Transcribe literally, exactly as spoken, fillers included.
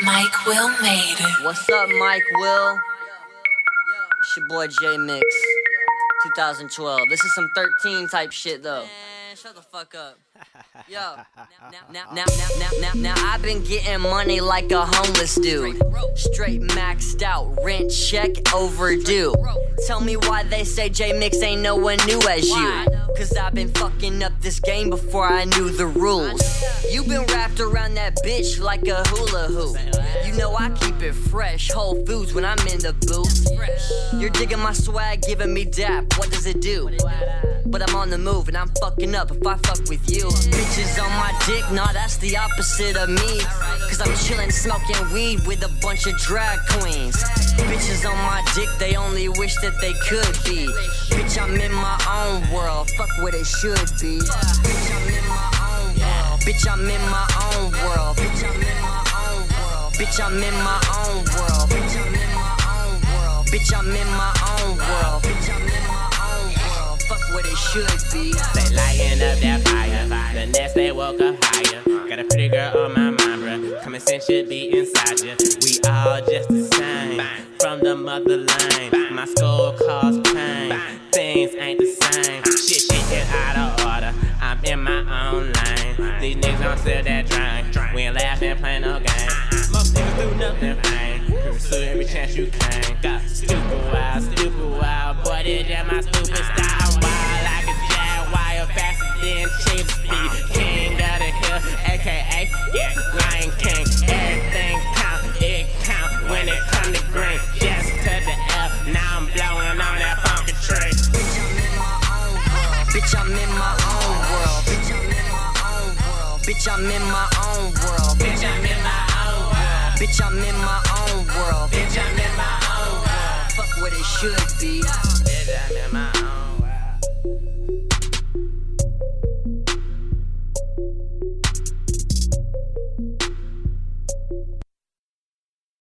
Mike Will made it. What's up, Mike Will? It's your boy J Mix. twenty twelve. This is some thirteen type shit though. Man, shut the fuck up. Yo, now, now, now, now, now, now, now, I've been getting money like a homeless dude. Straight maxed out, rent check overdue. Tell me why they say J Mix ain't no one new as you. Cause I've been fucking up this game before I knew the rules. You been wrapped around that bitch like a hula hoop. You know I keep it fresh, Whole Foods when I'm in the booth. You're digging my swag, giving me dap, what does it do? But I'm on the move and I'm fucking up if I fuck with you. Bitches on my dick, nah, that's the opposite of me. Cause I'm chillin' smoking weed with a bunch of drag queens. Bitches on my dick, they only wish that they could be. Bitch, I'm in my own world, fuck what it should be. Bitch, I'm in my own world. Bitch, I'm in my own world. Bitch, I'm in my own world. Bitch, I'm in my own world. Bitch, I'm in my own world. Bitch, I'm in my own world. Bitch, I'm in my own world. Fuck what it should be. They lighting up that fire. The next they woke up higher. Got a pretty girl on my mind, bruh. Common sense should be inside ya. We all just the same. From the motherland. My skull caused pain. Things ain't the same. Shit, shit get out of order. I'm in my own lane. These niggas don't sell that drink. We ain't laughing, playing no game. Most niggas do nothing, ain't. Pursue every chance you can. Got stupid wild, stupid wild. Boy, this just my stupid style. Wild like a jaguar, faster than Chief Speed. King of the hill, A K A yeah, Lion King. Everything count, it count when it come to green. Just to the F, now I'm blowing on that funky tree. Bitch, I'm in my own world. Bitch, I'm in my own world. Bitch, I'm in my own world. Bitch, I'm in my own world. Bitch, I'm in my own world. Bitch, I'm in my own world. Fuck what it should be.